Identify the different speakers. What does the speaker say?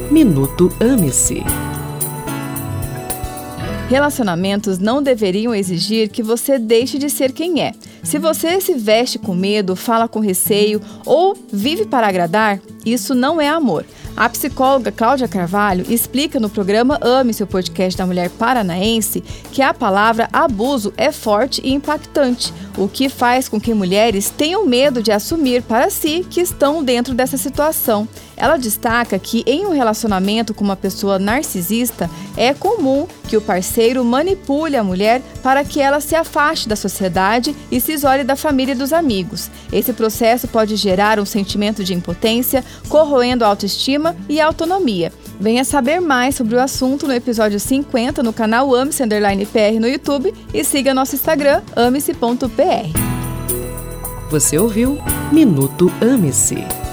Speaker 1: Minuto Ame-se.
Speaker 2: Relacionamentos não deveriam exigir que você deixe de ser quem é. Se você se veste com medo, fala com receio ou vive para agradar, isso não é amor. A psicóloga Cláudia Carvalho explica no programa Ame-se, o podcast da mulher paranaense, que a palavra abuso é forte e impactante, o que faz com que mulheres tenham medo de assumir para si que estão dentro dessa situação. Ela destaca que em um relacionamento com uma pessoa narcisista, é comum que o parceiro manipule a mulher para que ela se afaste da sociedade e se isole da família e dos amigos. Esse processo pode gerar um sentimento de impotência, corroendo a autoestima e a autonomia. Venha saber mais sobre o assunto no episódio 50 no canal Ame-se_PR no YouTube e siga nosso Instagram, amese.pr.
Speaker 1: Você ouviu Minuto Ame-se.